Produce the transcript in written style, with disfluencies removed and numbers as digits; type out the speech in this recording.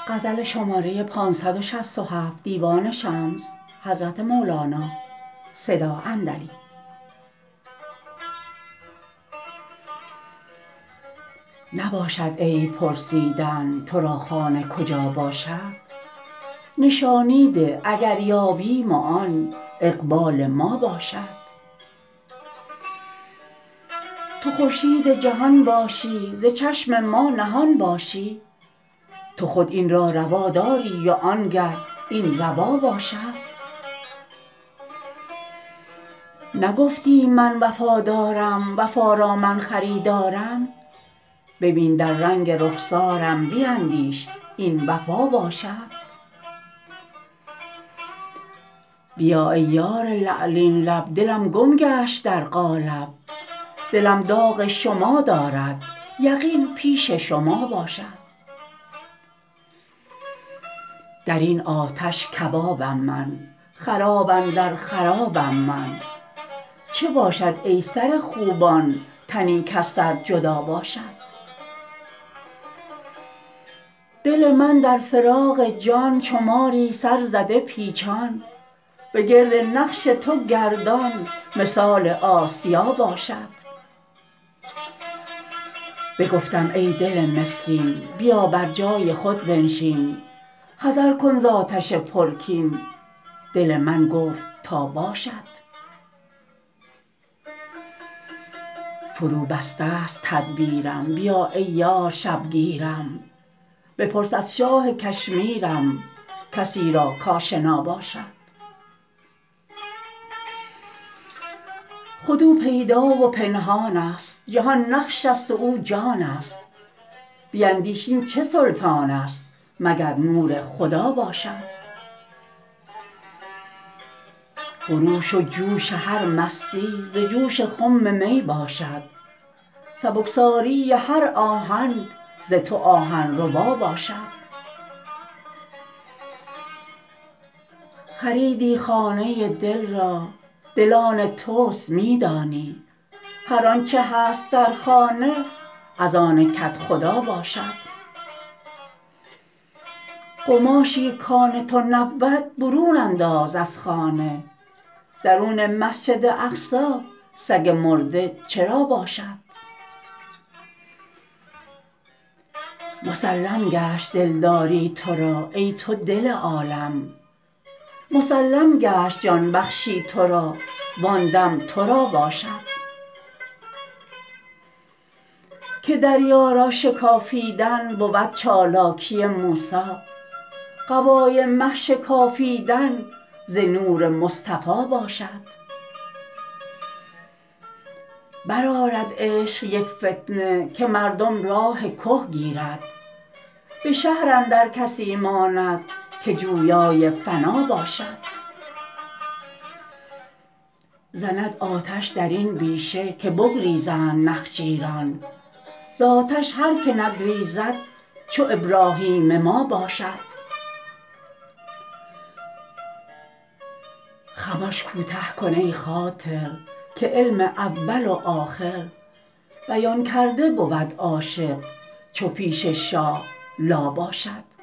غزل شماره 567 دیوان شمس حضرت مولانا صدا اندلی. نباشد عیب پرسیدن تو را خانه کجا باشد، نشانی ده اگر یابیم و آن اقبال ما باشد. تو خورشید جهان باشی ز چشم ما نهان باشی، تو خود این را روا داری و آنگه این روا باشد. نگفتی من وفادارم وفا را من خریدارم، ببین در رنگ رخسارم بیندیش این وفا باشد. بیا ای یار لعلین لب دلم گم گشت در قالب، دلم داغ شما دارد یقین پیش شما باشد. در این آتش کبابم من خراب اندر خرابم من، چه باشد ای سر خوبان تنی کز سر جدا باشد. دل من در فراق جان چو ماری سر زده پیچان، به گرد نقش تو گردان مثال آسیا باشد. بگفتم ای دل مسکین بیا بر جای خود بنشین، حذر کن ز آتش پرکین، دل من گفت تا باشد. فروبسته ست تدبیرم بیا ای یار شبگیرم، بپرس از شاه کشمیرم کسی را کآشنا باشد. خود او پیدا و پنهان است جهان نقش است و او جان است، بیندیش این چه سلطان است مگر نور خدا باشد. خروش و جوش هر مستی ز جوش خم می باشد، سبکساری هر آهن ز تو آهن ربا باشد. خریدی خانه دل را دل آن توست می دانی، هر آنچ هست در خانه از آن کدخدا باشد. قماشی کان تو نبود برون انداز از خانه، درون مسجد اقصی سگ مرده چرا باشد. مسلم گشت دلداری تو را ای تو دل عالم، مسلم گشت جان بخشی تو را وان دم تو را باشد. که دریا را شکافیدن بود چالاکی موسی، قبای مه شکافیدن ز نور مصطفی باشد. برآرد عشق یک فتنه که مردم راه که گیرد، به شهر اندر کسی ماند که جویای فنا باشد. زند آتش در این بیشه که بگریزند نخجیران، ز آتش هر که نگریزد چو ابراهیم ما باشد. خمش کوته کن ای خاطر که علم اول و آخر، بیان کرده بود عاشق چو پیش شاه لا باشد.